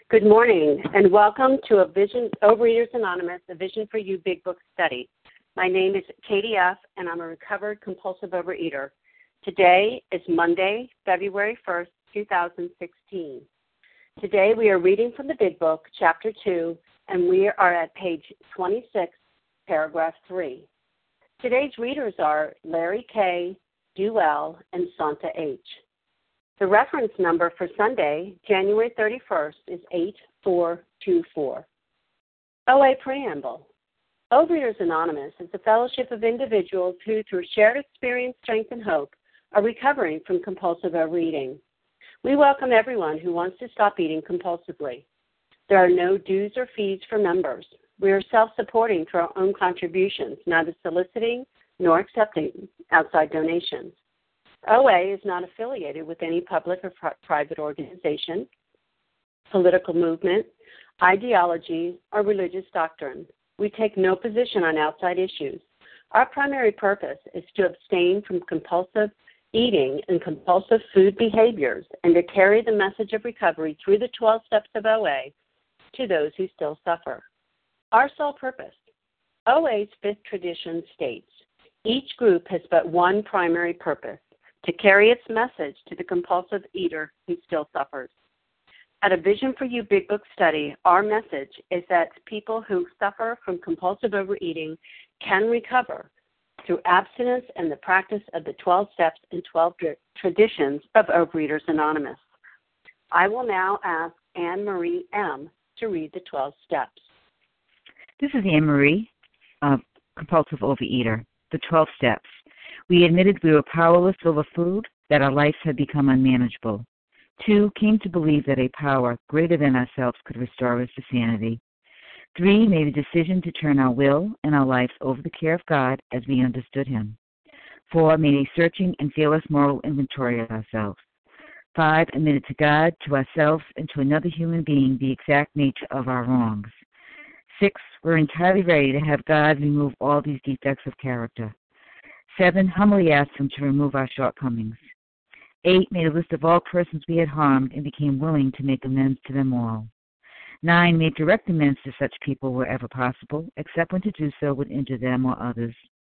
Good morning, and welcome to Overeaters Anonymous, a Vision for You Big Book Study. My name is Katie F., and I'm a recovered compulsive overeater. Today is Monday, February 1st, 2016. Today we are reading from the Big Book, Chapter 2, and we are at page 26, paragraph 3. Today's readers are Larry K., Duell, and Santa H. The reference number for Sunday, January 31st, is 8424. OA Preamble. Overeaters Anonymous is a fellowship of individuals who, through shared experience, strength, and hope, are recovering from compulsive overeating. We welcome everyone who wants to stop eating compulsively. There are no dues or fees for members. We are self-supporting through our own contributions, neither soliciting nor accepting outside donations. OA is not affiliated with any public or private organization, political movement, ideology, or religious doctrine. We take no position on outside issues. Our primary purpose is to abstain from compulsive eating and compulsive food behaviors and to carry the message of recovery through the 12 steps of OA to those who still suffer. Our sole purpose. OA's fifth tradition states, each group has but one primary purpose, to carry its message to the compulsive eater who still suffers. At a Vision for You Big Book Study, our message is that people who suffer from compulsive overeating can recover through abstinence and the practice of the 12 steps and 12 traditions of Overeaters Anonymous. I will now ask Anne Marie M. to read the 12 steps. This is Anne Marie, compulsive overeater. The 12 steps. We admitted we were powerless over food, that our lives had become unmanageable. 2, came to believe that a power greater than ourselves could restore us to sanity. 3, made a decision to turn our will and our lives over the care of God as we understood Him. 4, made a searching and fearless moral inventory of ourselves. 5, admitted to God, to ourselves, and to another human being the exact nature of our wrongs. 6, were entirely ready to have God remove all these defects of character. 7, humbly asked Him to remove our shortcomings. 8, made a list of all persons we had harmed and became willing to make amends to them all. 9, made direct amends to such people wherever possible, except when to do so would injure them or others.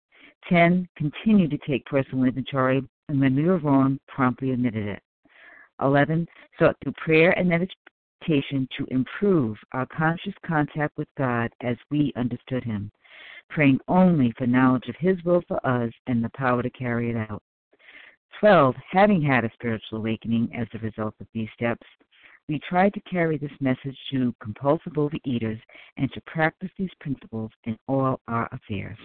10, continued to take personal inventory, and when we were wrong, promptly admitted it. 11, sought through prayer and meditation to improve our conscious contact with God as we understood Him, praying only for knowledge of His will for us and the power to carry it out. 12, having had a spiritual awakening as a result of these steps, we tried to carry this message to compulsive overeaters and to practice these principles in all our affairs.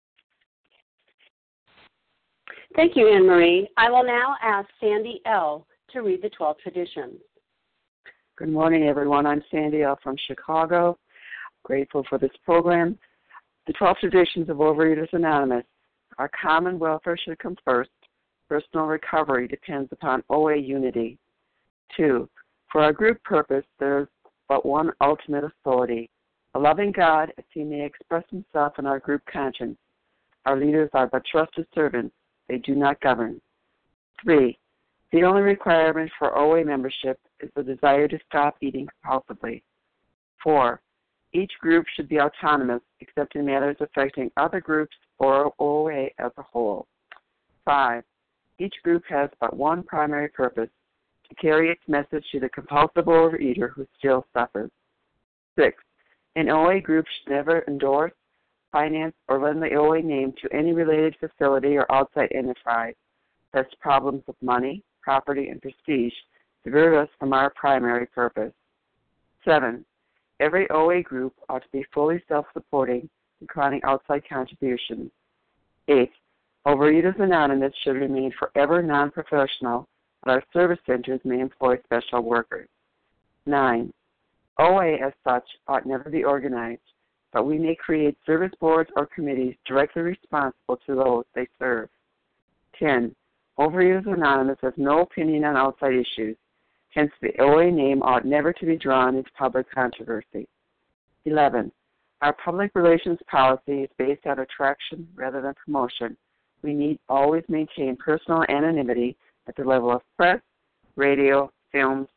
Thank you, Anne Marie. I will now ask Sandy L. to read the 12 traditions. Good morning, everyone. I'm Sandy L. from Chicago. Grateful for this program. The 12 traditions of Overeaters Anonymous. Our common welfare should come first. Personal recovery depends upon OA unity. 2, for our group purpose, there is but one ultimate authority, a loving God as He may express Himself in our group conscience. Our leaders are but trusted servants. They do not govern. 3, the only requirement for OA membership is the desire to stop eating compulsively. 4, each group should be autonomous except in matters affecting other groups or OA as a whole. 5, each group has but one primary purpose, to carry its message to the compulsive overeater who still suffers. 6, an OA group should never endorse, finance, or lend the OA name to any related facility or outside enterprise, lest problems with money, property, and prestige divert us from our primary purpose. 7, every OA group ought to be fully self-supporting, declining outside contributions. 8, Overeaters Anonymous should remain forever non-professional, but our service centers may employ special workers. 9, OA as such ought never be organized, but we may create service boards or committees directly responsible to those they serve. 10, Overeaters Anonymous has no opinion on outside issues, hence the OA name ought never to be drawn into public controversy. 11, our public relations policy is based on attraction rather than promotion. We need always maintain personal anonymity at the level of press, radio, films,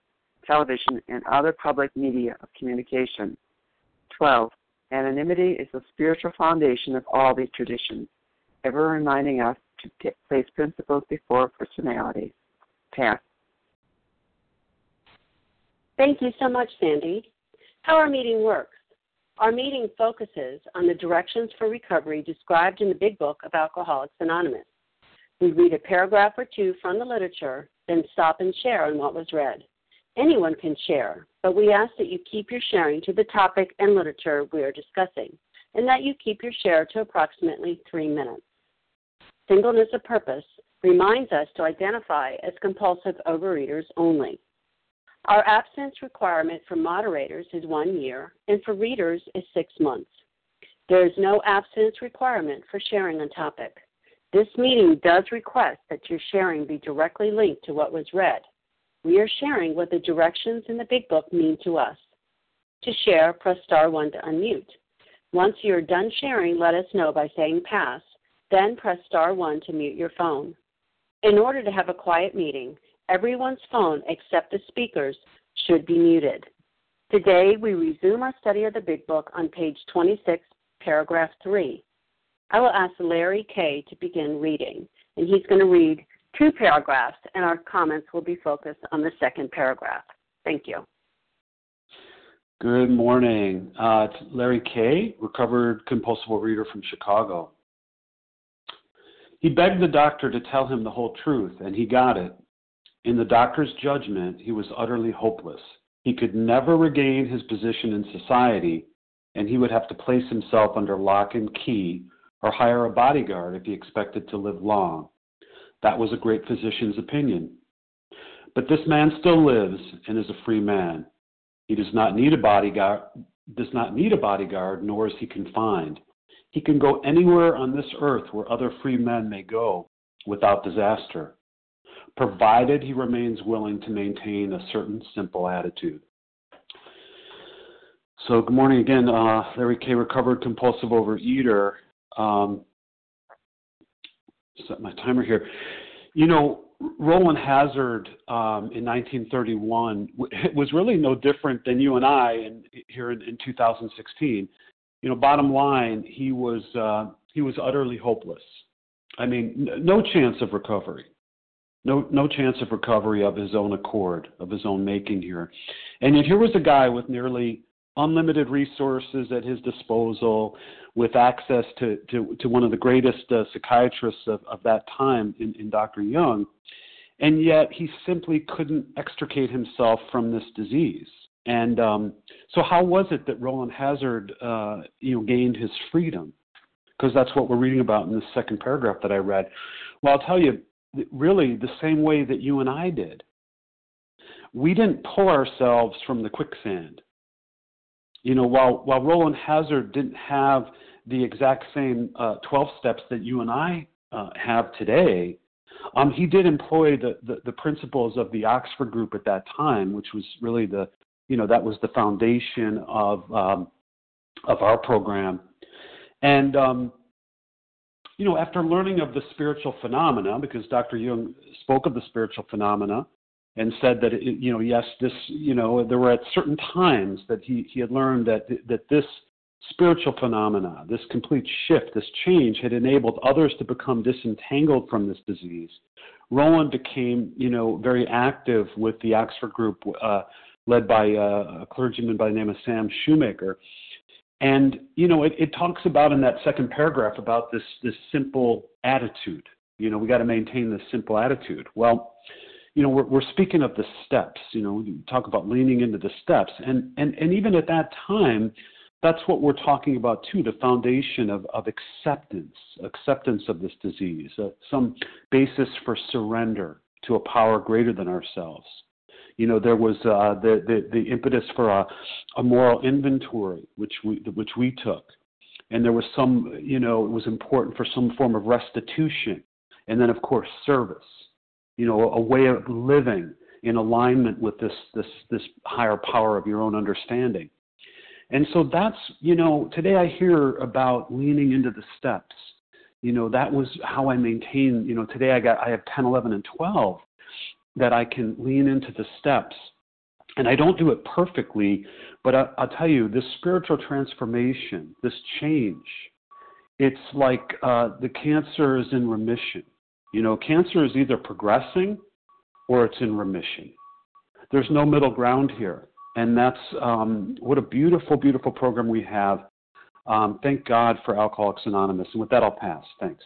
television, and other public media of communication. 12. Anonymity is the spiritual foundation of all these traditions, ever reminding us to place principles before personality. Pass. Thank you so much, Sandy. How our meeting works. Our meeting focuses on the directions for recovery described in the Big Book of Alcoholics Anonymous. We read a paragraph or two from the literature, then stop and share on what was read. Anyone can share, but we ask that you keep your sharing to the topic and literature we are discussing, and that you keep your share to approximately 3 minutes. Singleness of purpose reminds us to identify as compulsive overeaters only. Our absence requirement for moderators is 1 year, and for readers is 6 months. There is no abstinence requirement for sharing on topic. This meeting does request that your sharing be directly linked to what was read. We are sharing what the directions in the Big Book mean to us. To share, press *1 to unmute. Once you are done sharing, let us know by saying pass, then press *1 to mute your phone. In order to have a quiet meeting, everyone's phone except the speaker's should be muted. Today, we resume our study of the Big Book on page 26, paragraph 3. I will ask Larry K. to begin reading, and he's going to read 2 paragraphs, and our comments will be focused on the second paragraph. Thank you. Good morning. It's Larry K., recovered compulsive overeater from Chicago. He begged the doctor to tell him the whole truth, and he got it. In the doctor's judgment, he was utterly hopeless. He could never regain his position in society, and he would have to place himself under lock and key or hire a bodyguard if he expected to live long. That was a great physician's opinion. But this man still lives and is a free man. He does not need a bodyguard, nor is he confined. He can go anywhere on this earth where other free men may go without disaster, provided he remains willing to maintain a certain simple attitude. So good morning again, Larry K., recovered compulsive overeater. Set my timer here. You know, Roland Hazard in 1931 was really no different than you and I here in 2016. You know, bottom line, he was utterly hopeless. I mean, no chance of recovery. No chance of recovery of his own accord, of his own making here. And yet here was a guy with nearly unlimited resources at his disposal, with access to one of the greatest psychiatrists of that time in Dr. Jung, and yet he simply couldn't extricate himself from this disease. And so how was it that Roland Hazard gained his freedom? Because that's what we're reading about in the second paragraph that I read. Well, I'll tell you, really the same way that you and I did. We didn't pull ourselves from the quicksand. You know, while Roland Hazard didn't have the exact same 12 steps that you and I have today, he did employ the principles of the Oxford Group at that time, which was really that was the foundation of our program. And after learning of the spiritual phenomena, because Dr. Jung spoke of the spiritual phenomena, and said that, there were at certain times that he had learned that this spiritual phenomena, this complete shift, this change had enabled others to become disentangled from this disease. Roland became, very active with the Oxford Group, led by a clergyman by the name of Sam Shoemaker. And, it talks about in that second paragraph about this simple attitude. We got to maintain this simple attitude. Well, we're speaking of the steps, we talk about leaning into the steps. And even at that time, that's what we're talking about too, the foundation of acceptance of this disease, some basis for surrender to a power greater than ourselves. There was the impetus for a moral inventory, which we took. And there was some, it was important for some form of restitution. And then, of course, service. A way of living in alignment with this higher power of your own understanding. And so that's, today I hear about leaning into the steps. That was how I maintain, today I have 10, 11, and 12 that I can lean into the steps And I don't do it perfectly, but I'll tell you, this spiritual transformation, this change, it's like the cancer is in remission. You know, cancer is either progressing or it's in remission. There's no middle ground here. And that's what a beautiful, beautiful program we have. Thank God for Alcoholics Anonymous. And with that, I'll pass. Thanks.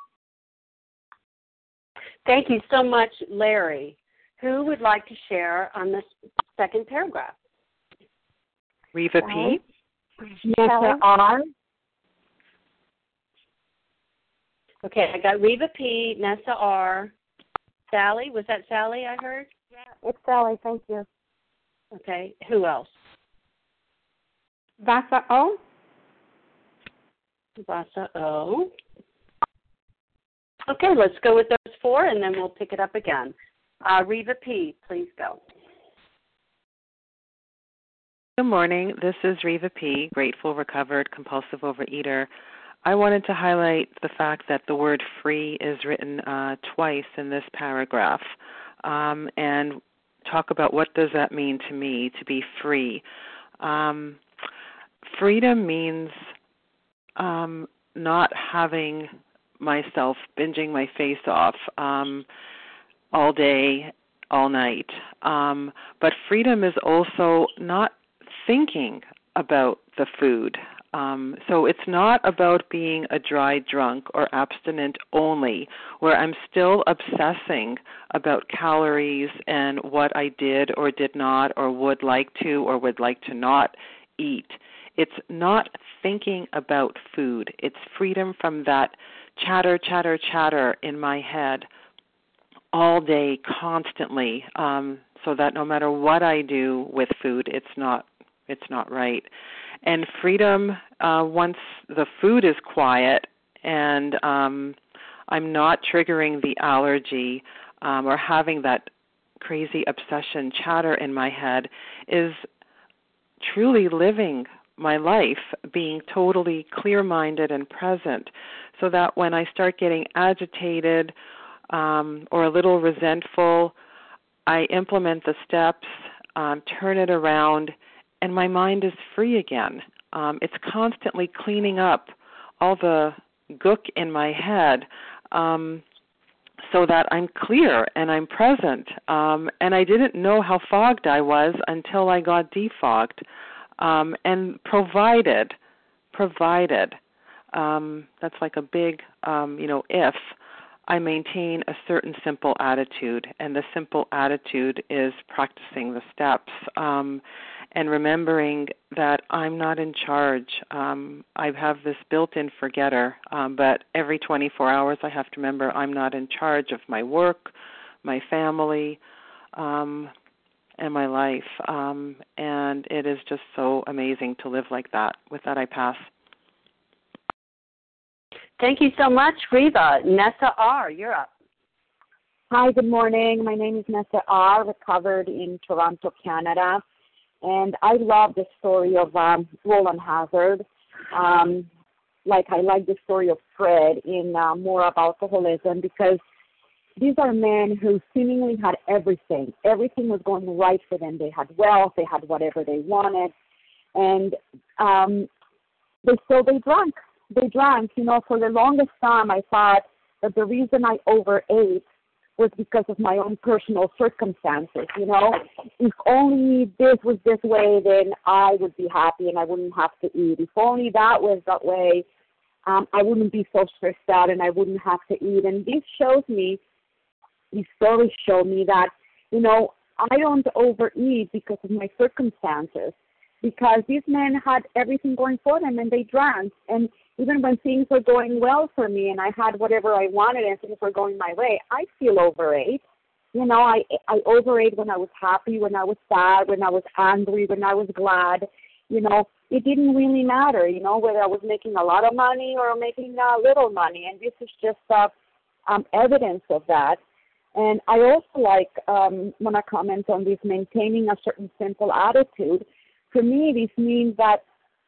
Thank you so much, Larry. Who would like to share on this second paragraph? Reva P. Nessa R. Okay, I got Reva P., Nessa R. Sally, was that Sally I heard? Yeah, it's Sally, thank you. Okay, who else? Vasa O. Vasa O. Okay, let's go with those four, and then we'll pick it up again. Reva P., please go. Good morning. This is Reva P., grateful, recovered, compulsive overeater. I wanted to highlight the fact that the word free is written twice in this paragraph, and talk about what does that mean to me, to be free. Freedom means not having myself binging my face off all day, all night. But freedom is also not thinking about the food. So it's not about being a dry drunk or abstinent only, where I'm still obsessing about calories and what I did or did not or would like to or would like to not eat. It's not thinking about food. It's freedom from that chatter, chatter, chatter in my head all day, constantly, so that no matter what I do with food, it's not right. And freedom, once the food is quiet and I'm not triggering the allergy or having that crazy obsession chatter in my head, is truly living my life, being totally clear-minded and present, so that when I start getting agitated or a little resentful, I implement the steps, turn it around, and my mind is free again. It's constantly cleaning up all the gook in my head so that I'm clear and I'm present. And I didn't know how fogged I was until I got defogged. And provided, that's like a big, if I maintain a certain simple attitude, and the simple attitude is practicing the steps and remembering that I'm not in charge. I have this built-in forgetter, but every 24 hours I have to remember I'm not in charge of my work, my family, and my life. And it is just so amazing to live like that. With that, I pass. Thank you so much, Reva. Nessa R., you're up. Hi, good morning. My name is Nessa R., recovered in Toronto, Canada. And I love the story of Roland Hazard. I like the story of Fred in More About Alcoholism, because these are men who seemingly had everything. Everything was going right for them. They had wealth. They had whatever they wanted. And they drank. They drank. For the longest time, I thought that the reason I overate was because of my own personal circumstances. If only this was this way, then I would be happy and I wouldn't have to eat. If only that was that way, I wouldn't be so stressed out and I wouldn't have to eat. And these stories show me that, I don't overeat because of my circumstances, because these men had everything going for them and they drank. And even when things were going well for me and I had whatever I wanted and things were going my way, I still overate. I overate when I was happy, when I was sad, when I was angry, when I was glad. It didn't really matter, whether I was making a lot of money or making little money. And this is just evidence of that. And I also want to comment on this, maintaining a certain simple attitude. For me, this means that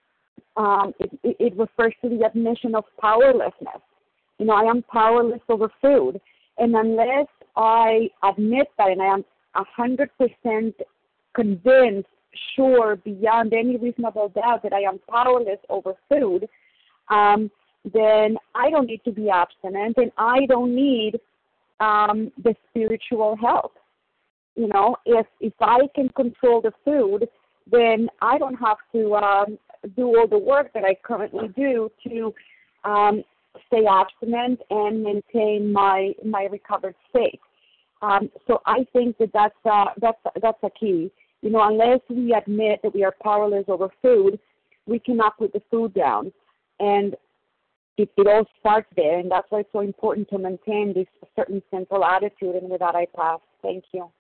it refers to the admission of powerlessness. I am powerless over food. And unless I admit that and I am 100% convinced, sure, beyond any reasonable doubt that I am powerless over food, then I don't need to be abstinent, and I don't need the spiritual help. You know, if I can control the food, then I don't have to do all the work that I currently do to stay abstinent and maintain my recovered state. So I think that's a key. You know, unless we admit that we are powerless over food, we cannot put the food down. And it all starts there, and that's why it's so important to maintain this certain central attitude. And with that, I pass. Thank you.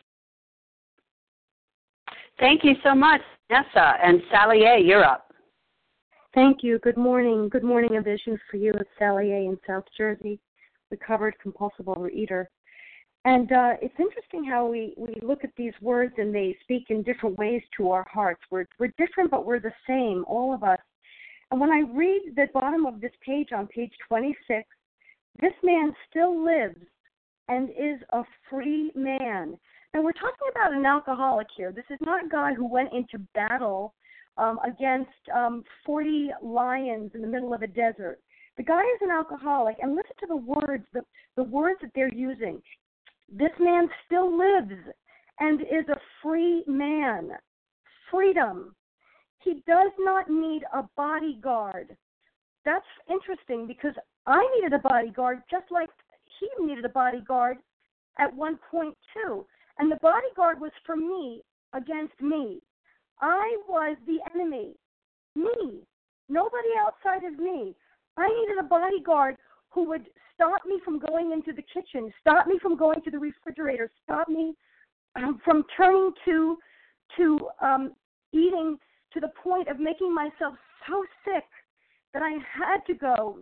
Thank you so much, Nessa. And Sally A., you're up. Thank you. Good morning. Good morning, A Vision for You. It's Sally A. in South Jersey, recovered compulsive overeater. And it's interesting how we look at these words and they speak in different ways to our hearts. We're different, but we're the same, all of us. And when I read the bottom of this page on page 26, this man still lives and is a free man. Now, we're talking about an alcoholic here. This is not a guy who went into battle against 40 lions in the middle of a desert. The guy is an alcoholic, and listen to the words, the words that they're using. This man still lives and is a free man. Freedom. He does not need a bodyguard. That's interesting because I needed a bodyguard just like he needed a bodyguard at one point too. And the bodyguard was for me against me. I was the enemy. Me. Nobody outside of me. I needed a bodyguard who would stop me from going into the kitchen, stop me from going to the refrigerator, stop me from turning to eating to the point of making myself so sick that I had to go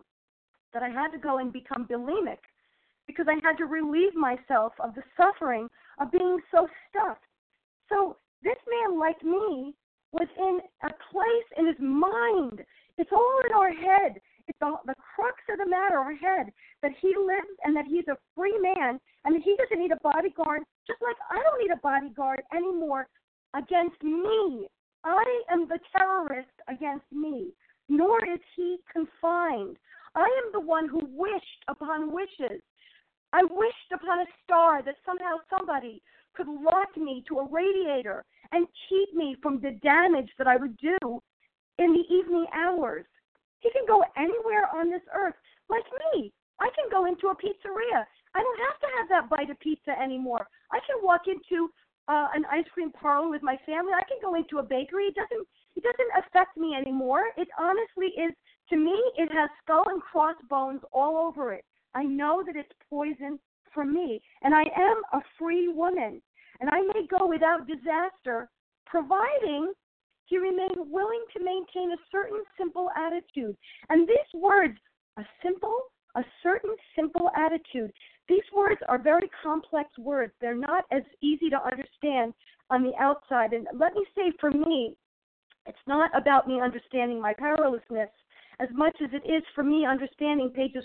and become bulimic because I had to relieve myself of the suffering of being so stuffed. So this man, like me, was in a place in his mind. It's all in our head. It's all, the crux of the matter, our head, that he lives and that he's a free man and that he doesn't need a bodyguard, just like I don't need a bodyguard anymore against me. I am the terrorist against me, nor is he confined. I am the one who wished upon wishes. I wished upon a star that somehow somebody could lock me to a radiator and keep me from the damage that I would do in the evening hours. He can go anywhere on this earth, like me. I can go into a pizzeria. I don't have to have that bite of pizza anymore. I can walk into an ice cream parlor with my family. I can go into a bakery. It doesn't affect me anymore. It honestly is, to me, it has skull and crossbones all over it. I know that it's poison for me, and I am a free woman, and I may go without disaster, providing he remained willing to maintain a certain simple attitude. And these words, a certain simple attitude, these words are very complex words. They're not as easy to understand on the outside. And let me say, for me, it's not about me understanding my powerlessness as much as it is for me understanding pages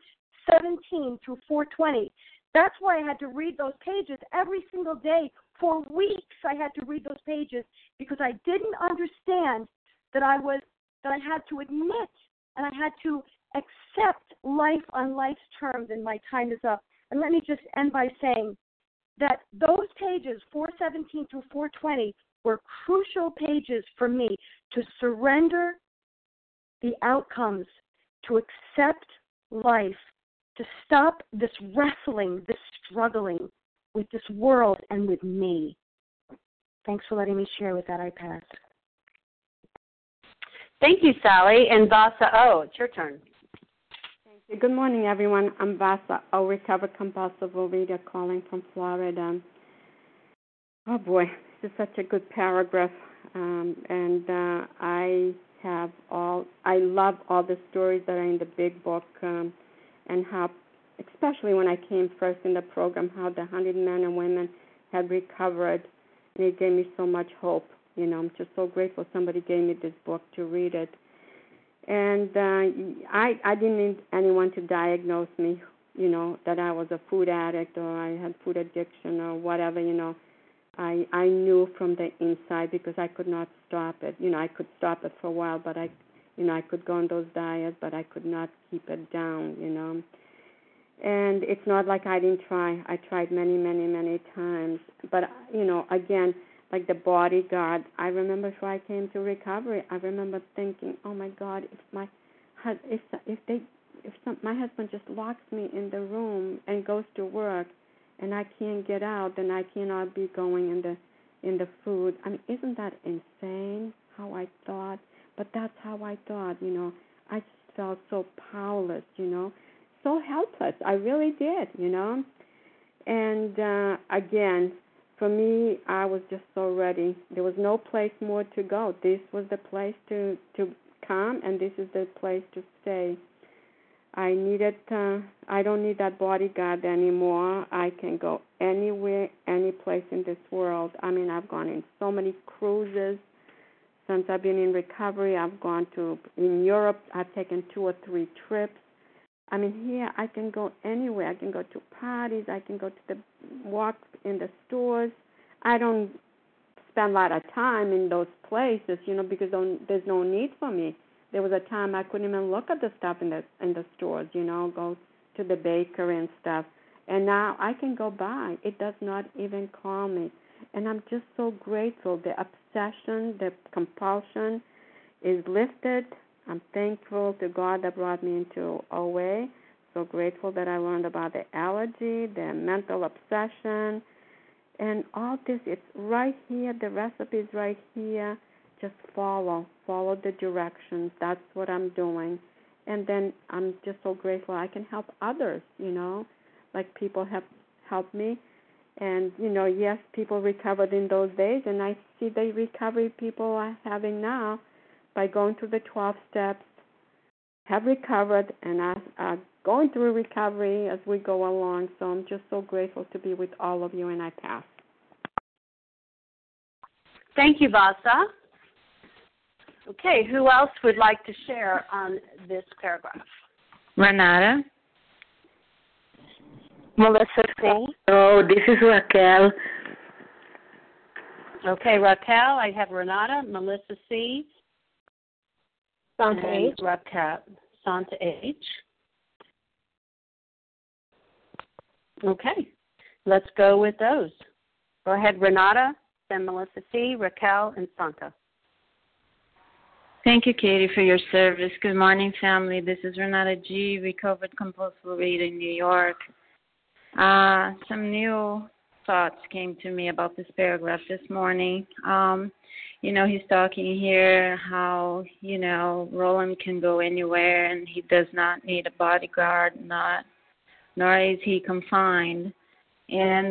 417 through 420. That's why I had to read those pages every single day. For weeks I had to read those pages because I didn't understand that I had to admit and I had to accept life on life's terms, and my time is up. And let me just end by saying that those pages, 417 through 420, were crucial pages for me to surrender the outcomes, to accept life, to stop this wrestling, this struggling with this world and with me. Thanks for letting me share. With that, I pass. Thank you, Sally. And Vasa O., it's your turn. Thank you. Good morning, everyone. I'm Vasa O., recovered compulsive overeater, calling from Florida. Oh, boy, this is such a good paragraph. I love all the stories that are in the big book, and how, especially when I came first in the program, how the 100 men and women had recovered, and it gave me so much hope. You know, I'm just so grateful somebody gave me this book to read it. And I didn't need anyone to diagnose me, you know, that I was a food addict or I had food addiction or whatever, you know. I knew from the inside because I could not stop it. I could stop it for a while, but I could go on those diets, but I could not keep it down. And it's not like I didn't try. I tried many, many, many times. But again, like the bodyguard, I remember before I came to recovery, I remember thinking, oh my God, if my husband just locks me in the room and goes to work, and I can't get out, then I cannot be going in the food. I mean, isn't that insane? How I thought, but that's how I thought. I just felt so powerless. So helpless. I really did. And again, for me, I was just so ready. There was no place more to go. This was the place to come, and this is the place to stay. I don't need that bodyguard anymore. I can go anywhere, any place in this world. I mean, I've gone in so many cruises since I've been in recovery. I've gone in Europe. I've taken 2 or 3 trips. I mean, here I can go anywhere. I can go to parties. I can go to the walk in the stores. I don't spend a lot of time in those places, because there's no need for me. There was a time I couldn't even look at the stuff in the stores, go to the bakery and stuff. And now I can go by. It does not even call me. And I'm just so grateful. The obsession, the compulsion is lifted. I'm thankful to God that brought me into OA. So grateful that I learned about the allergy, the mental obsession, and all this. It's right here. The recipe is right here. Just follow the directions. That's what I'm doing. And then I'm just so grateful I can help others, like people have helped me. And, yes, people recovered in those days, and I see the recovery people are having now by going through the 12 steps, have recovered, and are going through recovery as we go along. So I'm just so grateful to be with all of you, and I pass. Thank you, Vasa. Okay, who else would like to share on this paragraph? Renata. Melissa C. Oh, this is Raquel. Okay, Raquel. I have Renata, Melissa C. Santa H. Raquel, Santa H. Okay, let's go with those. Go ahead, Renata, then Melissa C., Raquel, and Santa. Thank you, Katie, for your service. Good morning, family. This is Renata G., recovered compulsive overeater in New York. Some new thoughts came to me about this paragraph this morning. He's talking here how, Roland can go anywhere and he does not need a bodyguard, nor is he confined. And,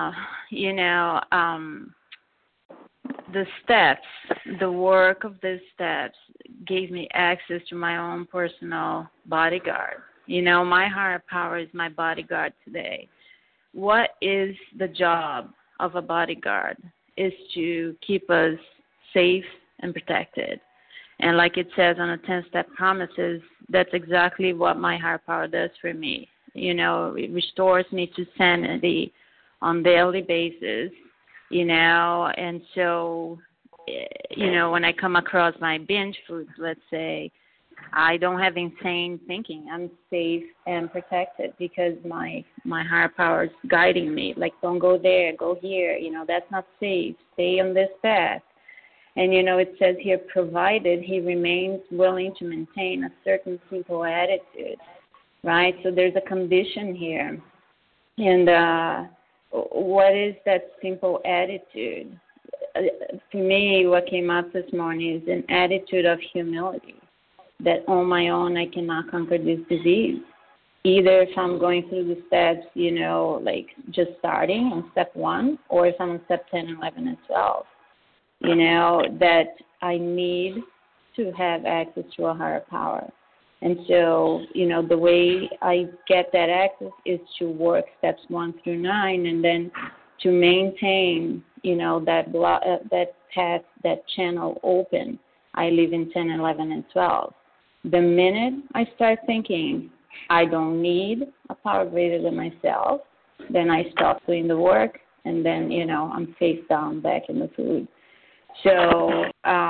the steps, the work of the steps gave me access to my own personal bodyguard. My higher power is my bodyguard today. What is the job of a bodyguard? Is to keep us safe and protected. And like it says on the 10-step promises, that's exactly what my higher power does for me. It restores me to sanity on a daily basis. And so, when I come across my binge foods, let's say, I don't have insane thinking. I'm safe and protected because my higher power is guiding me. Like, don't go there, go here. That's not safe. Stay on this path. And, it says here, provided he remains willing to maintain a certain simple attitude, right? So there's a condition here. And what is that simple attitude? For me, what came up this morning is an attitude of humility, that on my own I cannot conquer this disease. Either if I'm going through the steps, like just starting on step 1, or if I'm on step 10, 11, and 12, that I need to have access to a higher power. And so, the way I get that access is to work steps 1 through 9, and then to maintain, that path, that channel open. I live in 10, 11, and 12. The minute I start thinking I don't need a power greater than myself, then I stop doing the work and then, I'm face down back in the food. So,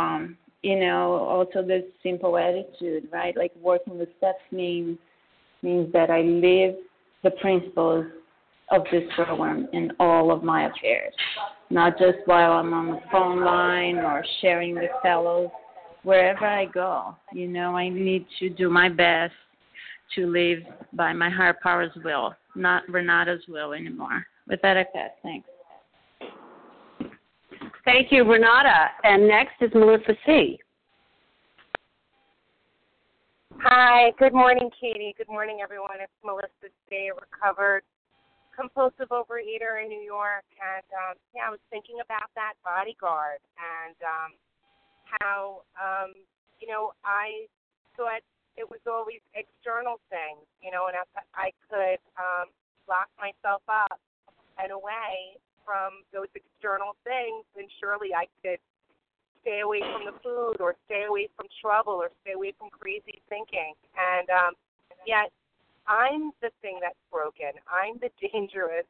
also this simple attitude, right? Like working the steps means that I live the principles of this program in all of my affairs, not just while I'm on the phone line or sharing with fellows. Wherever I go, I need to do my best to live by my higher power's will, not Renata's will anymore. With that, I pass. Thanks. Thank you, Renata. And next is Melissa C. Hi. Good morning, Katie. Good morning, everyone. It's Melissa C., recovered compulsive overeater in New York. And, I was thinking about that bodyguard and how, I thought it was always external things, and if I could lock myself up and away from those external things, then surely I could stay away from the food or stay away from trouble or stay away from crazy thinking. And yet I'm the thing that's broken. I'm the dangerous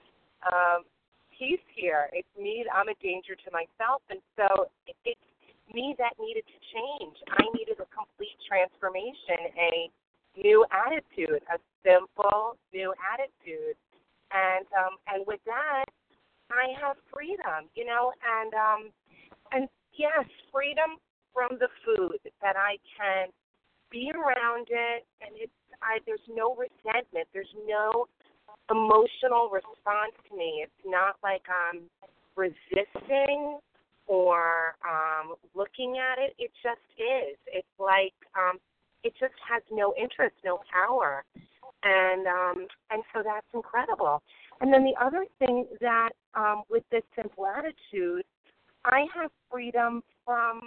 piece here. It's me. I'm a danger to myself. And so it's me that needed to change. I needed a complete transformation, a new attitude, a simple new attitude. And with that, I have freedom, and yes, freedom from the food, that I can be around it, and there's no resentment, there's no emotional response to me. It's not like I'm resisting or looking at it. It just is. It's like it just has no interest, no power, and so that's incredible. And then the other thing that with this simple attitude, I have freedom from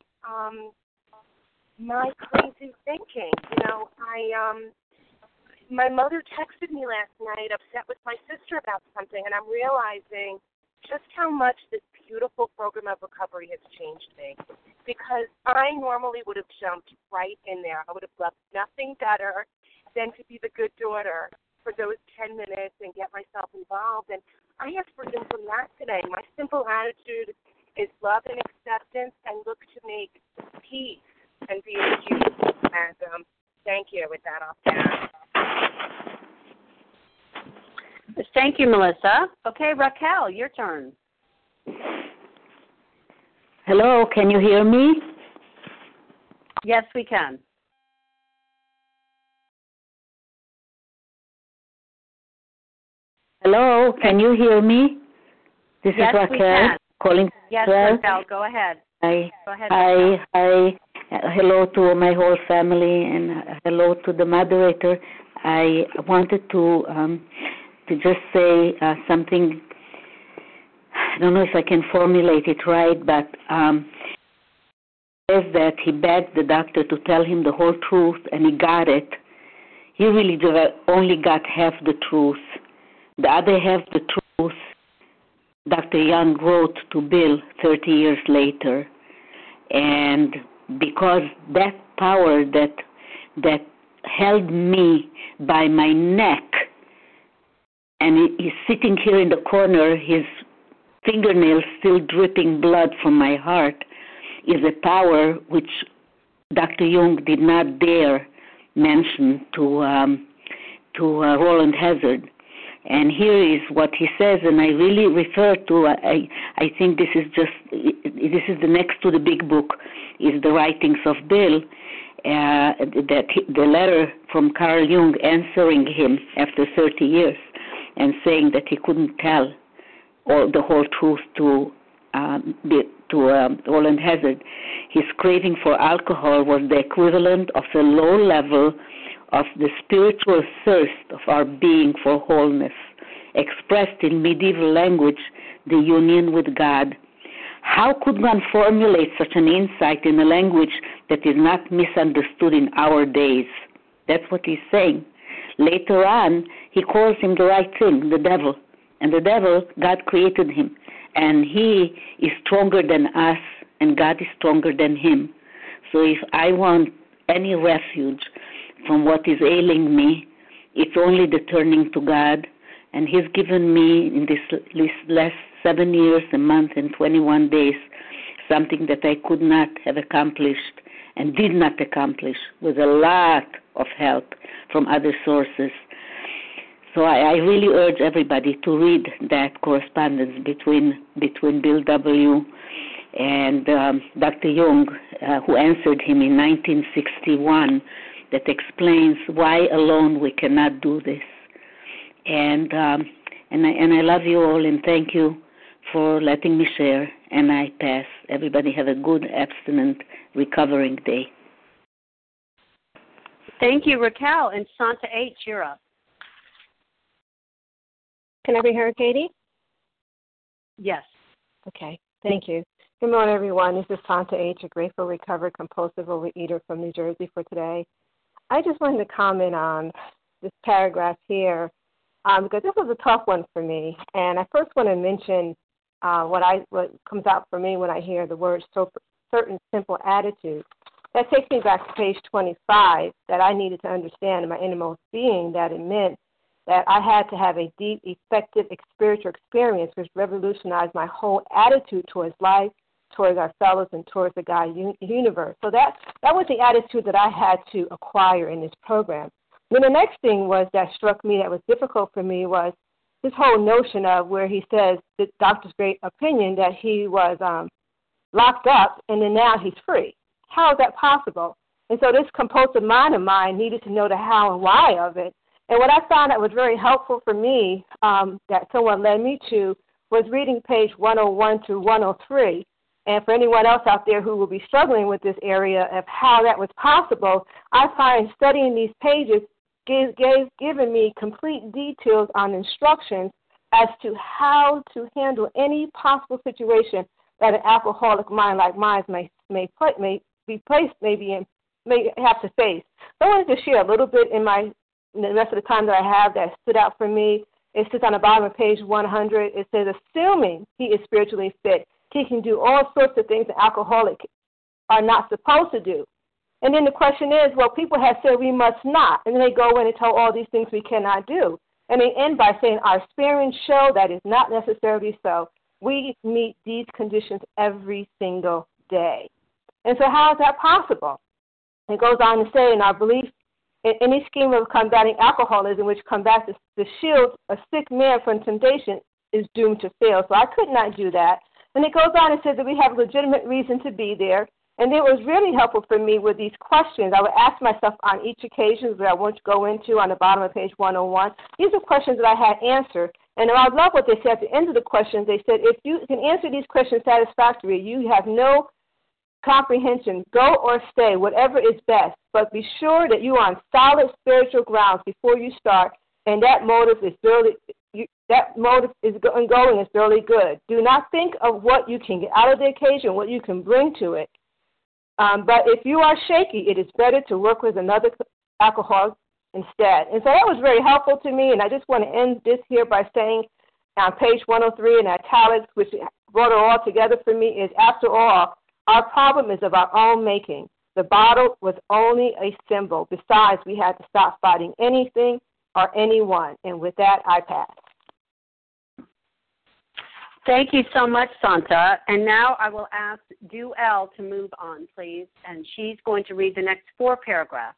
my crazy thinking. My mother texted me last night upset with my sister about something, and I'm realizing just how much this beautiful program of recovery has changed me, because I normally would have jumped right in there. I would have loved nothing better than to be the good daughter for those 10 minutes and get myself involved. And I have freedom from that today. My simple attitude is love and acceptance, and look to make peace and be at peace. And thank you. With that, I'll pass. Thank you, Melissa. Okay, Raquel, your turn. Hello, can you hear me? Yes, we can. Hello, can you hear me? This yes, is Raquel we can. calling. Yes, Raquel, go ahead. Hi. Go ahead, Hi. Hello to my whole family, and hello to the moderator. I wanted to just say something. I don't know if I can formulate it right, but says that he begged the doctor to tell him the whole truth, and he got it. He really only got half the truth. The other half the truth, Dr. Young wrote to Bill 30 years later. And because that power that held me by my neck, and he's sitting here in the corner, his fingernails still dripping blood from my heart, is a power which Dr. Jung did not dare mention to Roland Hazard. And here is what he says, and I really refer to, I think this is the next to the big book, is the writings of Bill, the letter from Carl Jung answering him after 30 years and saying that he couldn't tell the whole truth to Roland Hazard. His craving for alcohol was the equivalent of a low level of the spiritual thirst of our being for wholeness, expressed in medieval language, the union with God. How could one formulate such an insight in a language that is not misunderstood in our days? That's what he's saying. Later on, he calls him the right thing, the devil. And the devil, God created him. And he is stronger than us, and God is stronger than him. So if I want any refuge from what is ailing me, it's only the turning to God And he's given me in this last 7 years, a month, and 21 days, something that I could not have accomplished and did not accomplish, with a lot of help from other sources. So I really urge everybody to read that correspondence between Bill W. and Dr. Jung, who answered him in 1961, that explains why alone we cannot do this. And I love you all, and thank you for letting me share, and I pass. Everybody have a good, abstinent, recovering day. Thank you, Raquel. And Santa H., you're up. Can I be heard, Katie? Yes. Okay, thank you. Good morning, everyone. This is Santa H., a grateful, recovered, compulsive overeater from New Jersey for today. I just wanted to comment on this paragraph here because this was a tough one for me. And I first want to mention what comes out for me when I hear the word certain simple attitude. That takes me back to page 25, that I needed to understand in my innermost being that it meant that I had to have a deep, effective spiritual experience which revolutionized my whole attitude towards life, towards our fellows, and towards the God universe. So that was the attitude that I had to acquire in this program. Then the next thing was that struck me that was difficult for me was this whole notion of where he says, the doctor's great opinion, that he was locked up and then now he's free. How is that possible? And so this compulsive mind of mine needed to know the how and why of it. And what I found that was very helpful for me, that someone led me to, was reading page 101 to 103. And for anyone else out there who will be struggling with this area of how that was possible, I find studying these pages given me complete details on instructions as to how to handle any possible situation that an alcoholic mind like mine may have to face. So I wanted to share a little bit in the rest of the time that I have that stood out for me. It sits on the bottom of page 100. It says, assuming he is spiritually fit, he can do all sorts of things that alcoholics are not supposed to do. And then the question is, well, people have said we must not. And then they go in and tell all these things we cannot do. And they end by saying our experience show that is not necessarily so. We meet these conditions every single day. And so how is that possible? It goes on to say, in our belief, in any scheme of combating alcoholism, which combats the shield, a sick man from temptation is doomed to fail. So I could not do that. And it goes on and says that we have legitimate reason to be there. And it was really helpful for me with these questions. I would ask myself on each occasion that I want to go into on the bottom of page 101. These are questions that I had answered. And I love what they said at the end of the questions. They said, if you can answer these questions satisfactorily, you have no comprehension, go or stay, whatever is best. But be sure that you are on solid spiritual grounds before you start, and that motive is really going is really good. Do not think of what you can get out of the occasion, what you can bring to it. But if you are shaky, it is better to work with another alcoholic instead. And so that was very helpful to me, and I just want to end this here by saying on page 103 in italics, which brought it all together for me, is after all, our problem is of our own making. The bottle was only a symbol. Besides, we had to stop fighting anything or anyone. And with that, I pass. Thank you so much, Santa. And now I will ask Duell to move on, please. And she's going to read the next 4 paragraphs.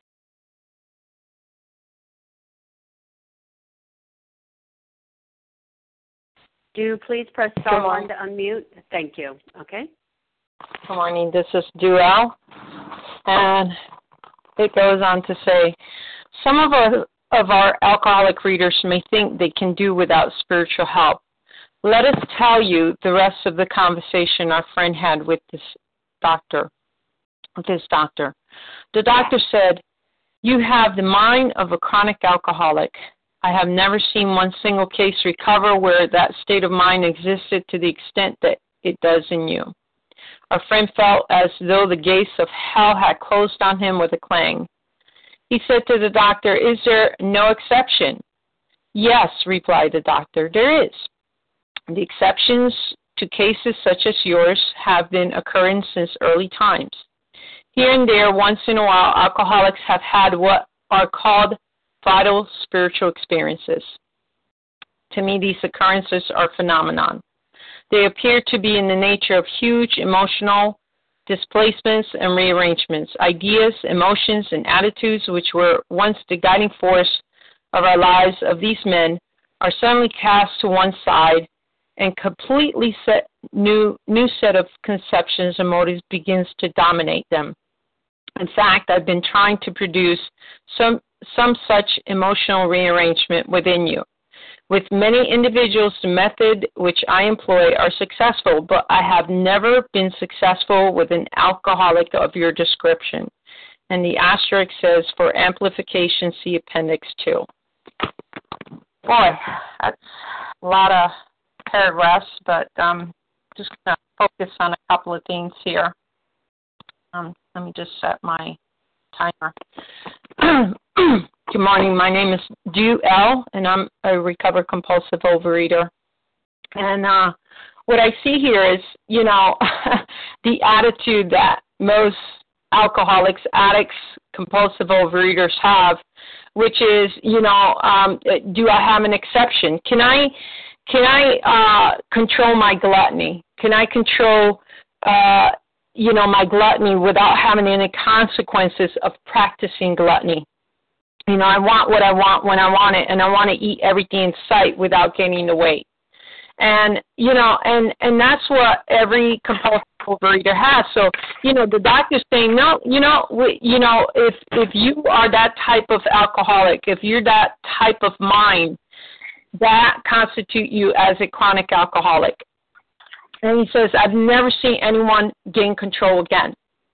Please press star 1 to unmute. Thank you. Okay. Good morning. This is Duell. And it goes on to say, some of our alcoholic readers may think they can do without spiritual help. Let us tell you the rest of the conversation our friend had with his doctor. The doctor said, you have the mind of a chronic alcoholic. I have never seen one single case recover where that state of mind existed to the extent that it does in you. Our friend felt as though the gates of hell had closed on him with a clang. He said to the doctor, is there no exception? Yes, replied the doctor, there is. The exceptions to cases such as yours have been occurring since early times. Here and there, once in a while, alcoholics have had what are called vital spiritual experiences. To me, these occurrences are phenomenon. They appear to be in the nature of huge emotional displacements and rearrangements. Ideas, emotions, and attitudes which were once the guiding force of our lives of these men are suddenly cast to one side, and completely new set of conceptions and motives begins to dominate them. In fact, I've been trying to produce some such emotional rearrangement within you. With many individuals, the method which I employ are successful, but I have never been successful with an alcoholic of your description. And the asterisk says, for amplification, see Appendix 2. Boy, that's a lot of paragraphs, but just going to focus on a couple of things here. Let me just set my timer. Good morning. My name is Du L, and I'm a recovered compulsive overeater. And what I see here is, the attitude that most alcoholics, addicts, compulsive overeaters have, which is, do I have an exception? Can I control my gluttony? Can I control, my gluttony without having any consequences of practicing gluttony? I want what I want when I want it, and I want to eat everything in sight without gaining the weight. And, and that's what every compulsive overeater has. So, the doctor's saying, no, if you are that type of alcoholic, if you're that type of mind, that constitute you as a chronic alcoholic. And he says, I've never seen anyone gain control again,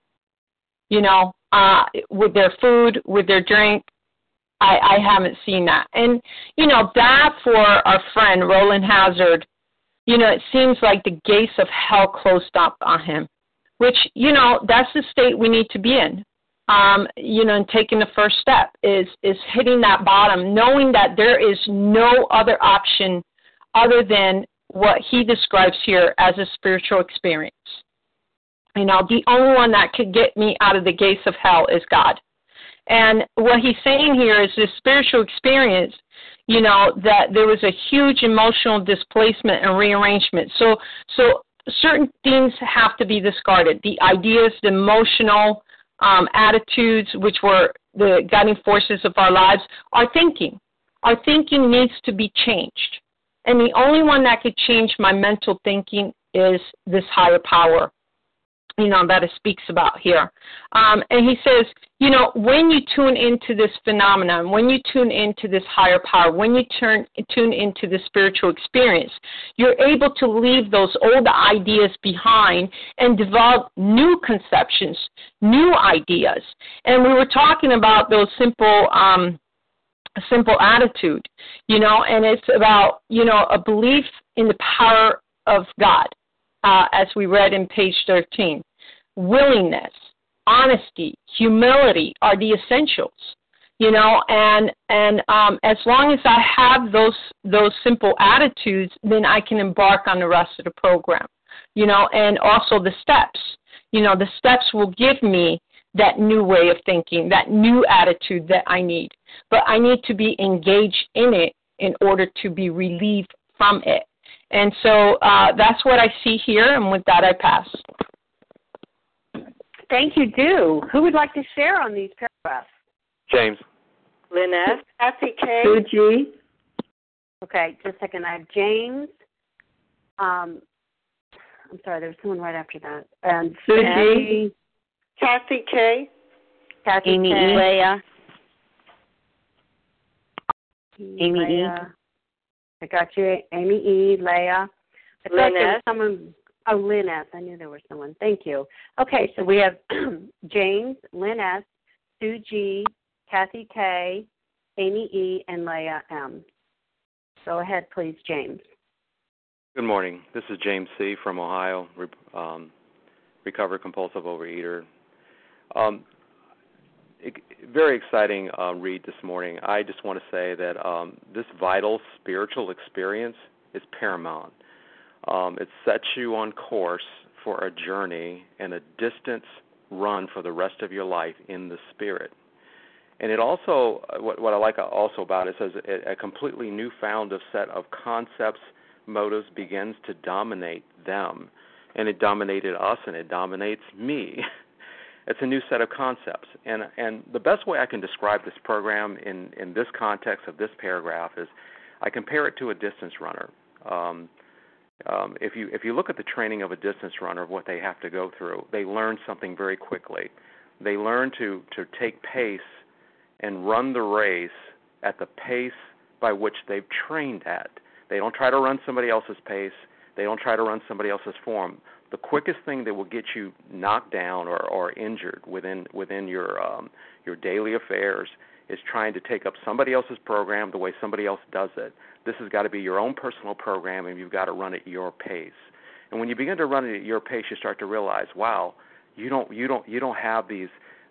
with their food, with their drink. I haven't seen that. And, that for our friend, Roland Hazard, it seems like the gates of hell closed up on him, which, that's the state we need to be in. And taking the first step is hitting that bottom, knowing that there is no other option other than what he describes here as a spiritual experience. The only one that could get me out of the gates of hell is God. And what he's saying here is this spiritual experience, that there was a huge emotional displacement and rearrangement. So certain things have to be discarded. The ideas, the emotional attitudes, which were the guiding forces of our lives, our thinking. Our thinking needs to be changed. And the only one that could change my mental thinking is this higher power, that it speaks about here. And he says, when you tune into this phenomenon, when you tune into this higher power, when you tune into the spiritual experience, you're able to leave those old ideas behind and develop new conceptions, new ideas. And we were talking about those simple attitude, and it's about, a belief in the power of God, as we read in page 13. Willingness, honesty, humility are the essentials, and as long as I have those simple attitudes, then I can embark on the rest of the program, and also the steps. The steps will give me that new way of thinking, that new attitude that I need. But I need to be engaged in it in order to be relieved from it. And so that's what I see here, and with that I pass. Thank you, Du. Who would like to share on these paragraphs? James. Lynette. Kathy K. Suji. Okay, just a second. I have James. I'm sorry, there was someone right after that. And Suji. Kathy K. Kathy Amy K. E. Leah. Amy Leah. E. I got you. Amy E. Leah. I thought there was someone. Oh, Lynn S. I knew there was someone. Thank you. Okay, so we have James, Lynn S., Sue G., Kathy K., Amy E., and Leah M. Go ahead, please, James. Good morning. This is James C. from Ohio, recovered compulsive overeater. Very exciting read this morning. I just want to say that this vital spiritual experience is paramount. It sets you on course for a journey and a distance run for the rest of your life in the Spirit. And it also, what I like also about it, says a completely newfound set of concepts, motives begins to dominate them. And it dominated us, and it dominates me. It's a new set of concepts. And the best way I can describe this program in this context of this paragraph is I compare it to a distance runner. If you look at the training of a distance runner, of what they have to go through, they learn something very quickly. They learn to take pace and run the race at the pace by which they've trained at. They don't try to run somebody else's pace. They don't try to run somebody else's form. The quickest thing that will get you knocked down or injured within your daily affairs is trying to take up somebody else's program the way somebody else does it. This has got to be your own personal program, and you've got to run at your pace. And when you begin to run it at your pace, you start to realize, wow, you don't have these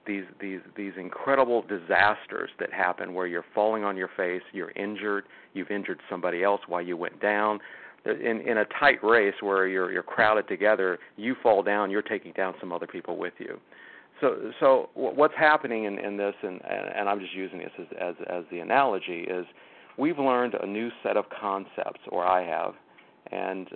incredible disasters that happen where you're falling on your face, you're injured, you've injured somebody else while you went down. In a tight race where you're crowded together, you fall down, you're taking down some other people with you. So what's happening in this, and I'm just using this as the analogy, is we've learned a new set of concepts, or I have, and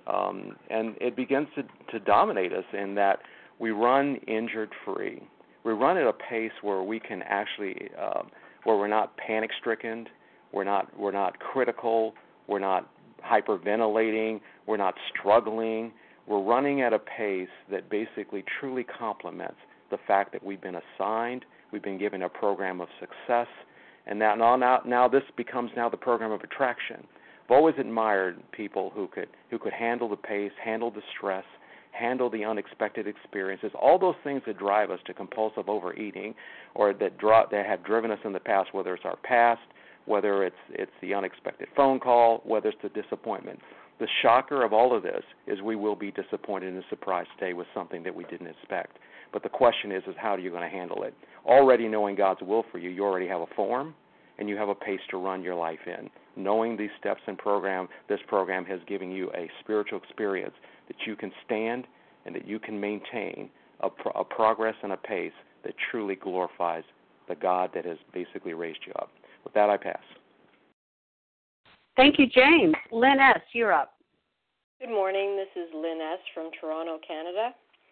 it begins to dominate us in that we run injured free. We run at a pace where we can actually, where we're not panic-stricken, we're not critical, we're not hyperventilating, we're not struggling. We're running at a pace that basically truly complements the fact that we've been assigned, we've been given a program of success, and now this becomes now the program of attraction. I've always admired people who could handle the pace, handle the stress, handle the unexpected experiences, all those things that drive us to compulsive overeating, or that have driven us in the past, whether it's our past, whether it's the unexpected phone call, whether it's the disappointment. The shocker of all of this is we will be disappointed and surprised today with something that we didn't expect. But the question is how are you going to handle it? Already knowing God's will for you, you already have a form and you have a pace to run your life in. Knowing these steps and this program has given you a spiritual experience that you can stand and that you can maintain a progress and a pace that truly glorifies the God that has basically raised you up. With that, I pass. Thank you, James. Lynn S., you're up. Good morning. This is Lynn S. from Toronto, Canada.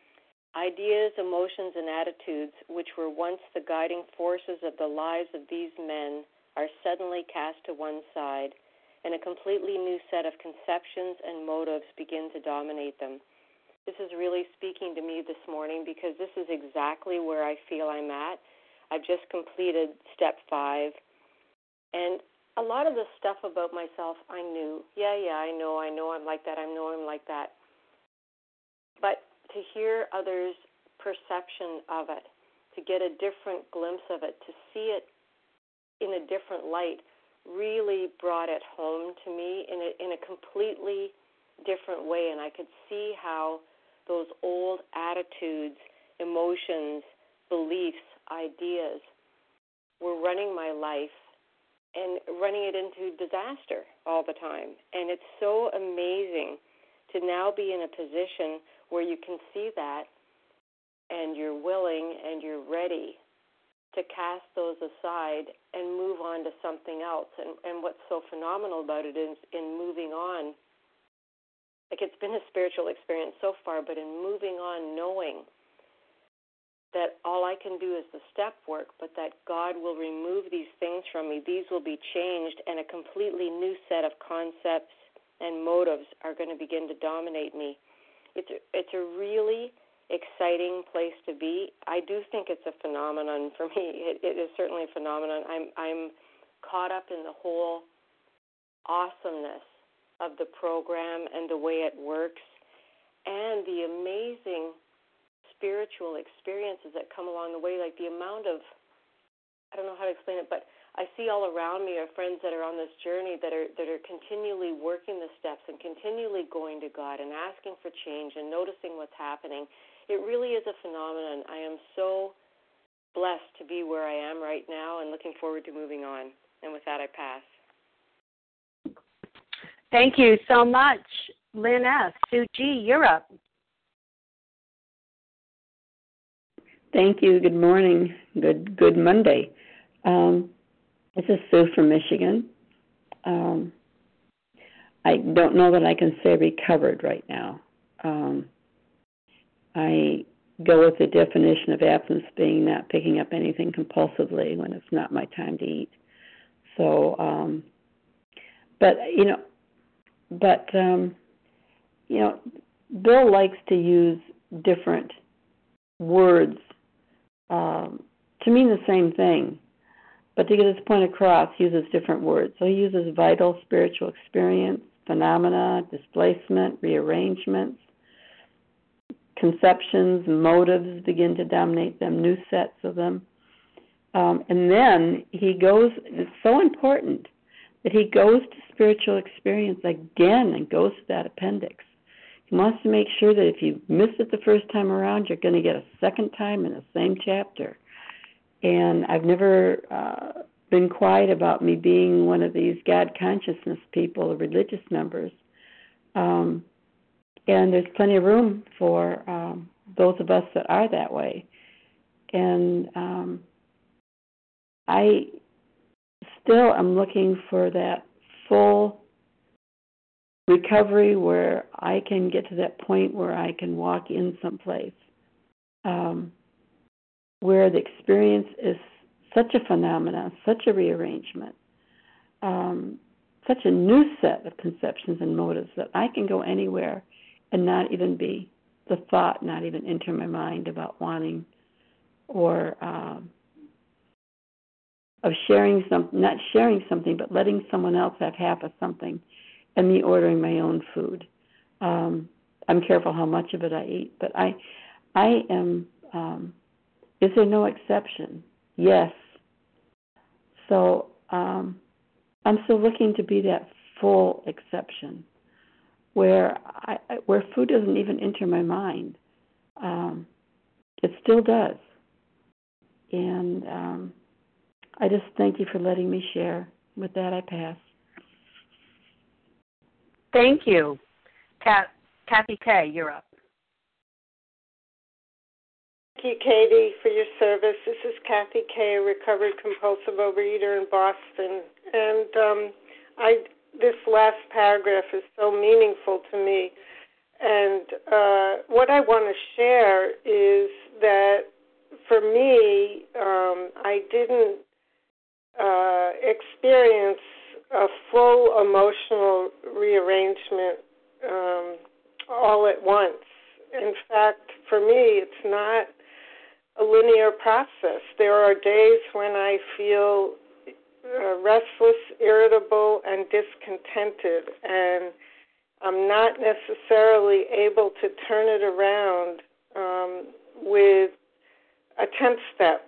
Ideas, emotions, and attitudes, which were once the guiding forces of the lives of these men, are suddenly cast to one side, and a completely new set of conceptions and motives begin to dominate them. This is really speaking to me this morning because this is exactly where I feel I'm at. I've just completed step 5. And a lot of the stuff about myself I knew. Yeah, I know I'm like that. I know I'm like that. But to hear others' perception of it, to get a different glimpse of it, to see it in a different light, really brought it home to me in a completely different way. And I could see how those old attitudes, emotions, beliefs, ideas were running my life and running it into disaster all the time. And it's so amazing to now be in a position where you can see that and you're willing and you're ready to cast those aside and move on to something else. And what's so phenomenal about it is in moving on, like it's been a spiritual experience so far, but in moving on knowing that all I can do is the step work, but that God will remove these things from me. These will be changed, and a completely new set of concepts and motives are going to begin to dominate me. It's a really exciting place to be. I do think it's a phenomenon for me. It is certainly a phenomenon. I'm caught up in the whole awesomeness of the program and the way it works and the amazing spiritual experiences that come along the way, like the amount of, I don't know how to explain it, but I see all around me are friends that are on this journey that are continually working the steps and continually going to God and asking for change and noticing what's happening. It really is a phenomenon. I am so blessed to be where I am right now and looking forward to moving on. And with that, I pass. Thank you so much, Lynn S. Sue G., you're up. Thank you. Good morning. Good Monday. This is Sue from Michigan. I don't know that I can say recovered right now. I go with the definition of abstinence being not picking up anything compulsively when it's not my time to eat. So, Bill likes to use different words to mean the same thing, but to get his point across, he uses different words. So he uses vital spiritual experience, phenomena, displacement, rearrangements, conceptions, motives begin to dominate them, new sets of them. And then he goes, it's so important that he goes to spiritual experience again and goes to that appendix. He wants to make sure that if you missed it the first time around, you're going to get a second time in the same chapter. And I've never been quiet about me being one of these God consciousness people, the religious members. And there's plenty of room for those of us that are that way. And I still am looking for that full recovery where I can get to that point where I can walk in someplace where the experience is such a phenomenon, such a rearrangement, such a new set of conceptions and motives that I can go anywhere and not even be the thought, not even enter my mind about wanting or of sharing something, not sharing something, but letting someone else have half of something and me ordering my own food. I'm careful how much of it I eat, but I am, is there no exception? Yes. So I'm still looking to be that full exception where food doesn't even enter my mind. It still does. And I just thank you for letting me share. With that, I pass. Thank you. Kathy K., you're up. Thank you, Katie, for your service. This is Kathy K., a recovered compulsive overeater in Boston. And this last paragraph is so meaningful to me. And what I want to share is that for me, I didn't experience a full emotional rearrangement all at once. In fact, for me, it's not a linear process. There are days when I feel restless, irritable, and discontented, and I'm not necessarily able to turn it around with a 10th step.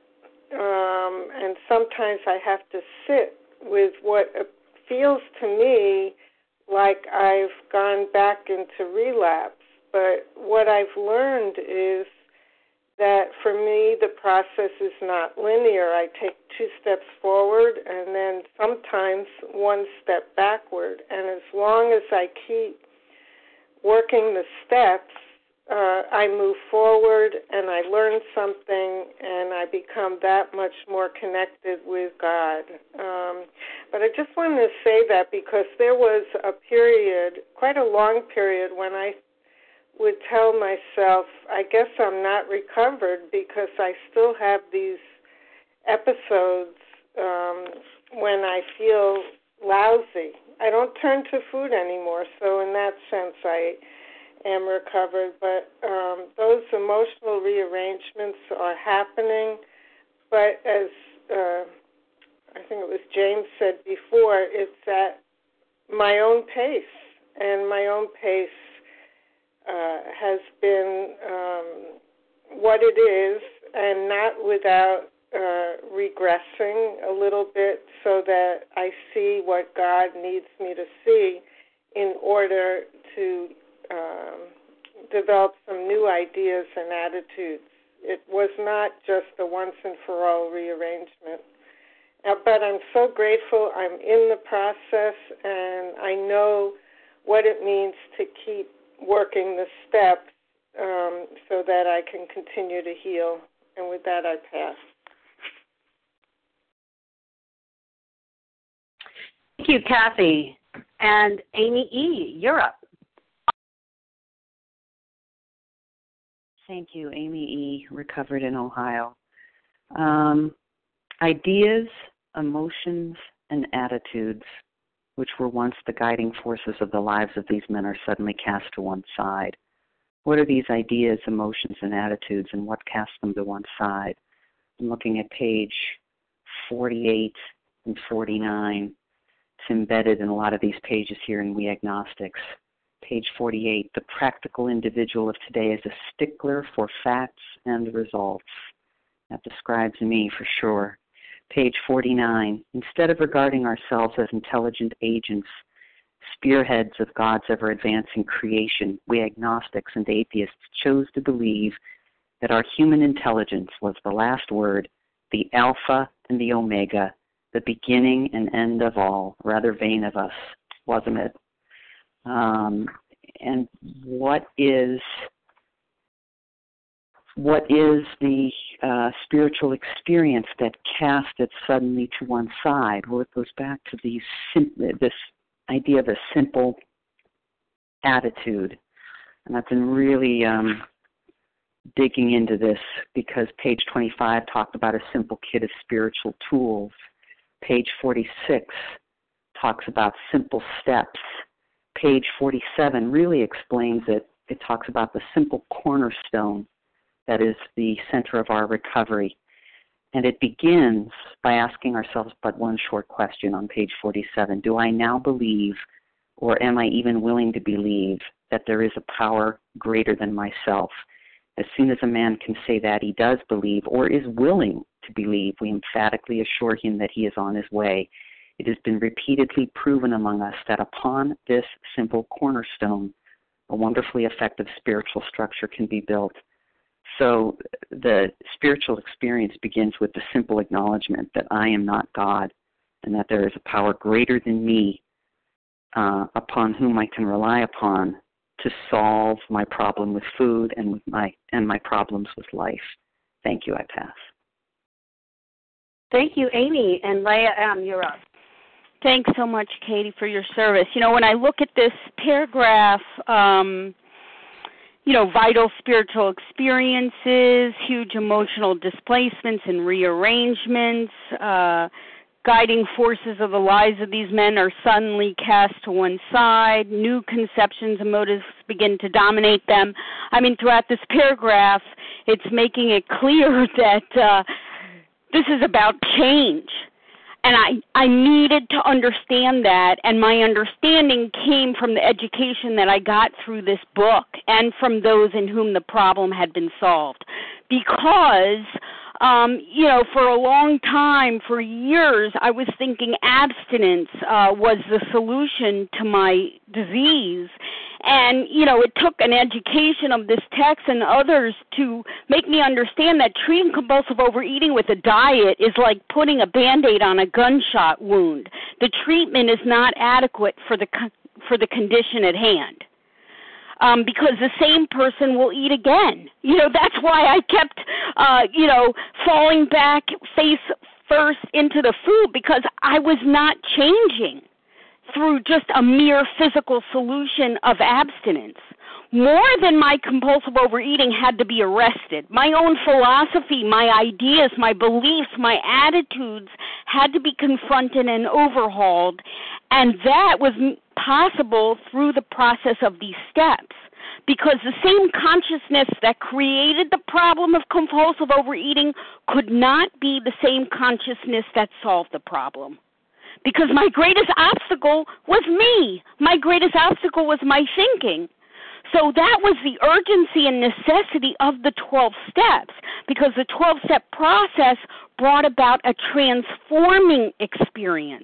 And sometimes I have to sit with what feels to me like I've gone back into relapse. But what I've learned is that for me the process is not linear. I take 2 steps forward and then sometimes 1 step backward. And as long as I keep working the steps, I move forward and I learn something and I become that much more connected with God. But I just wanted to say that because there was a period, quite a long period, when I would tell myself, I guess I'm not recovered because I still have these episodes when I feel lousy. I don't turn to food anymore, so in that sense I am recovered, but those emotional rearrangements are happening. But as I think it was James said before, it's at my own pace, and my own pace has been what it is, and not without regressing a little bit so that I see what God needs me to see in order to develop some new ideas and attitudes. It was not just a once-and-for-all rearrangement. But I'm so grateful I'm in the process, and I know what it means to keep working the steps so that I can continue to heal. And with that, I pass. Thank you, Kathy. And Amy E., you're up. Thank you, Amy E., recovered in Ohio. Ideas, emotions, and attitudes, which were once the guiding forces of the lives of these men, are suddenly cast to one side. What are these ideas, emotions, and attitudes, and what casts them to one side? I'm looking at page 48 and 49. It's embedded in a lot of these pages here in We Agnostics. Page 48, the practical individual of today is a stickler for facts and results. That describes me for sure. Page 49, instead of regarding ourselves as intelligent agents, spearheads of God's ever-advancing creation, we agnostics and atheists chose to believe that our human intelligence was the last word, the alpha and the omega, the beginning and end of all. Rather vain of us, wasn't it? And what is the spiritual experience that cast it suddenly to one side? Well, it goes back to this idea of a simple attitude. And I've been really digging into this because page 25 talked about a simple kit of spiritual tools. Page 46 talks about simple steps. Page 47 really explains it. It talks about the simple cornerstone that is the center of our recovery. And it begins by asking ourselves but one short question on page 47. Do I now believe, or am I even willing to believe, that there is a power greater than myself? As soon as a man can say that he does believe or is willing to believe, we emphatically assure him that he is on his way. It has been repeatedly proven among us that upon this simple cornerstone, a wonderfully effective spiritual structure can be built. So the spiritual experience begins with the simple acknowledgement that I am not God and that there is a power greater than me upon whom I can rely upon to solve my problem with food and my problems with life. Thank you. I pass. Thank you, Amy. And Leah M., you're up. Thanks so much, Katie, for your service. You know, when I look at this paragraph, vital spiritual experiences, huge emotional displacements and rearrangements, guiding forces of the lives of these men are suddenly cast to one side, new conceptions and motives begin to dominate them. I mean, throughout this paragraph, it's making it clear that this is about change. And I needed to understand that, and my understanding came from the education that I got through this book and from those in whom the problem had been solved. Because, for a long time, for years, I was thinking abstinence was the solution to my disease. And, it took an education of this text and others to make me understand that treating compulsive overeating with a diet is like putting a Band-Aid on a gunshot wound. The treatment is not adequate for the condition at hand. Because the same person will eat again. That's why I kept, falling back face first into the food, because I was not changing through just a mere physical solution of abstinence. More than my compulsive overeating had to be arrested. My own philosophy, my ideas, my beliefs, my attitudes had to be confronted and overhauled, and that was possible through the process of these steps. Because the same consciousness that created the problem of compulsive overeating could not be the same consciousness that solved the problem. Because my greatest obstacle was me. My greatest obstacle was my thinking. So that was the urgency and necessity of the 12 steps, because the 12-step process brought about a transforming experience.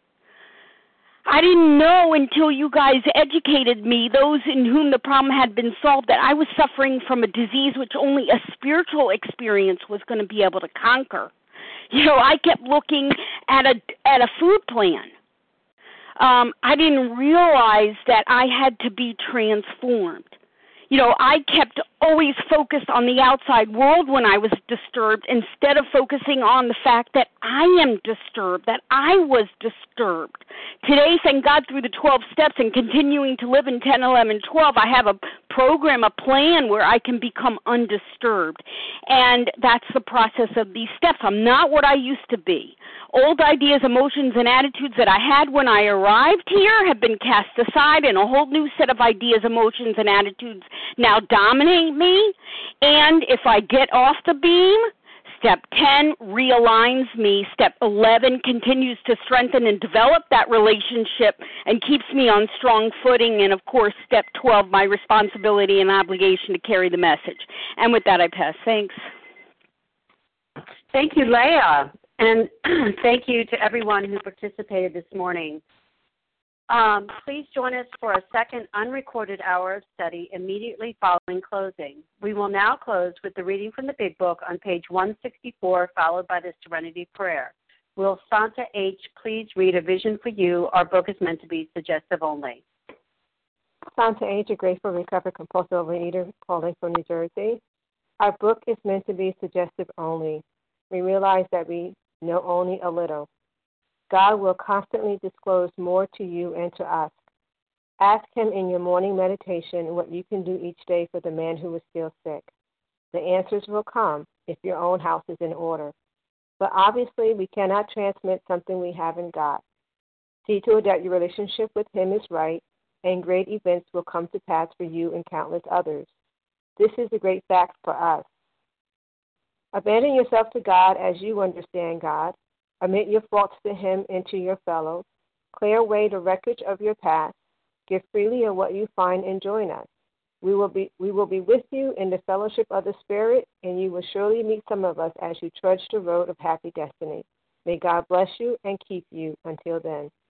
I didn't know until you guys educated me, those in whom the problem had been solved, that I was suffering from a disease which only a spiritual experience was going to be able to conquer. I kept looking at a food plan. I didn't realize that I had to be transformed. I kept always focused on the outside world when I was disturbed instead of focusing on the fact that I am disturbed, that I was disturbed. Today, thank God, through the 12 steps and continuing to live in 10, 11, 12, I have a program, a plan where I can become undisturbed. And that's the process of these steps. I'm not what I used to be. Old ideas, emotions, and attitudes that I had when I arrived here have been cast aside, and a whole new set of ideas, emotions, and attitudes now dominate me. And if I get off the beam, Step 10 realigns me. Step 11 continues to strengthen and develop that relationship and keeps me on strong footing. And, of course, Step 12, my responsibility and obligation to carry the message. And with that, I pass. Thanks. Thank you, Leah. And thank you to everyone who participated this morning. Please join us for a second unrecorded hour of study immediately following closing. We will now close with the reading from the Big Book on page 164, followed by the Serenity Prayer. Will Santa H. please read A Vision for You? Our book is meant to be suggestive only. Santa H., a grateful, recovered, compulsive overeater calling from New Jersey. Our book is meant to be suggestive only. We realize that we know only a little. God will constantly disclose more to you and to us. Ask Him in your morning meditation what you can do each day for the man who is still sick. The answers will come if your own house is in order. But obviously, we cannot transmit something we haven't got. See to it that your relationship with Him is right, and great events will come to pass for you and countless others. This is a great fact for us. Abandon yourself to God as you understand God. Admit your faults to Him and to your fellows. Clear away the wreckage of your past. Give freely of what you find and join us. We will be with you in the fellowship of the Spirit, and you will surely meet some of us as you trudge the road of happy destiny. May God bless you and keep you until then.